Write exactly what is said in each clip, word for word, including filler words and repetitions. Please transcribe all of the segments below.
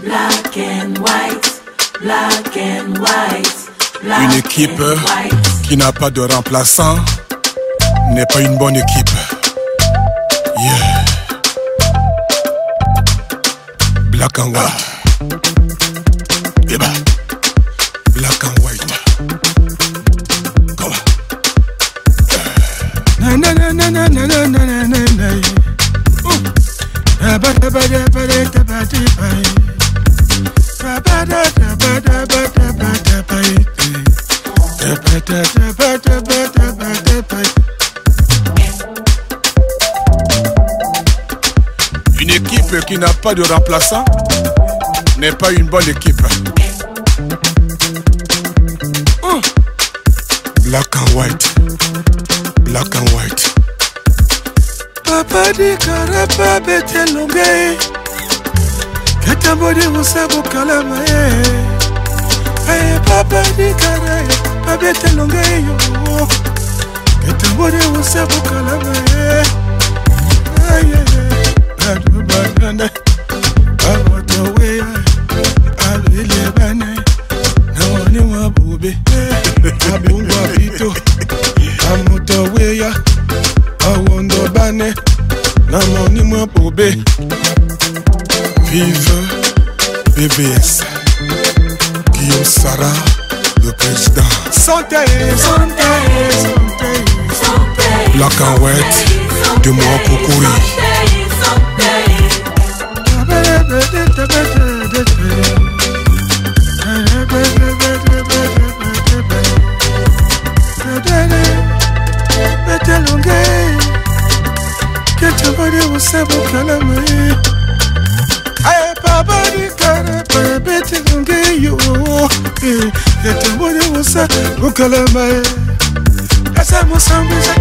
black and white, black and white, black Une équipe and white. Qui n'a pas de remplaçant n'est pas une bonne équipe. Yeah. Black and white. Eh ben, black and white. Come on. Na na na na na na na na na na. Ba ba ba ba ba ba ba ba. Ba ba ba ba ba ba ba ba ba. Une équipe qui n'a pas de remplaçant n'est pas une bonne équipe. Oh. Black and white, black and white. Papa di karapa bete longe, katambodi musabu kalama eh. Hey, papa di karae, papa bete longe yo, katambodi musabu kalama eh. Ay ay, adu banana, amoto we, alile bane, na wani wabube, abungwa pito, amoto we ya. Awondo bane, na moni mwa pobe. Vive B B S, Guillaume Sarah, le président. Santé, santé, santé, santé. Black and white, de moi Kokori. Sabu kalama ay papa di kara bete longe yo eh yatambone musa bukalama asa musa musa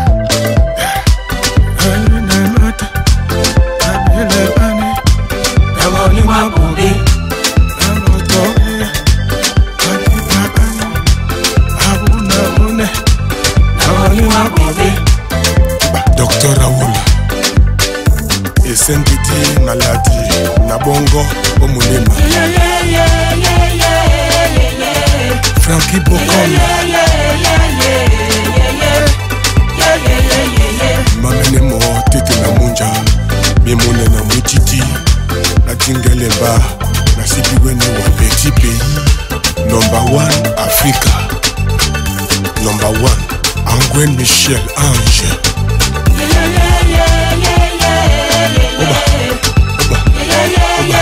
ay na mata abele bane amoni mabubi amoto ati papa abuna bune amoni mabubi Docteur Raoul S N D D maladie na bongo omulema Frankie Bocon mamene mo tete na munja mimune na mwititi na tingelemba na sipiwene wa petit pays number one Africa number one Angwen Michel Ange Oba, oba, oba,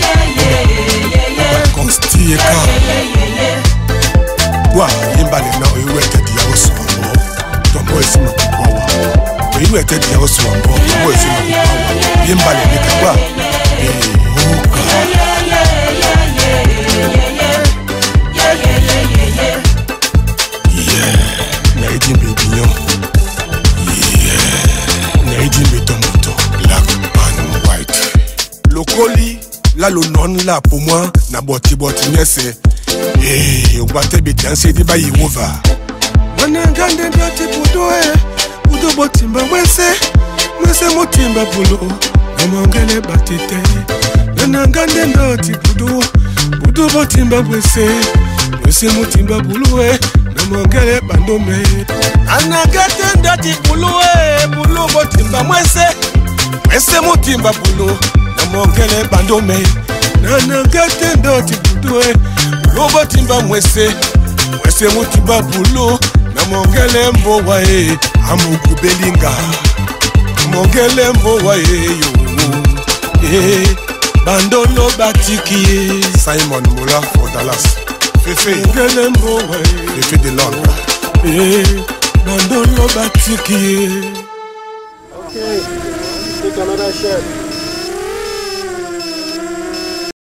oba, Consti eka. Wa, yimbale na oiwete diya oswambo. Tombo esi na kupawa. Oiwete diya oswambo. Tombo esi na kupawa. Yimbale nika wa. Oka. Yeah, naidi mbibinyo. Yeah, naidi mbitomoto. Black and white. Locally, la lo non la pour moi, na boti boti nese. Eh, wate be danse di ba yiwova. Wana ngande ndoti pudoe, pudo botimba mwese, mwese motimba pulo. Namongele batite. Wana ngande ndoti pudo, pudo botimba mwese, mwese motimba puloe. Namongele bandome. Anagate ndoti puloe, pulo botimba mwese. Mwese motimba pulo, na mongele bandome. Nana gate ndoti pudoe, pulo botimba mwese. Mwese motimba pulo, na mongele mbowa e. Amuku belinga, mongele mbowa e yo. Eh, bandolo batiki e. Simon Mola for Dallas. Fefe, mongele mbowa e. Fefe de Londres. Eh, bandolo batiki e. Okay, take another shot.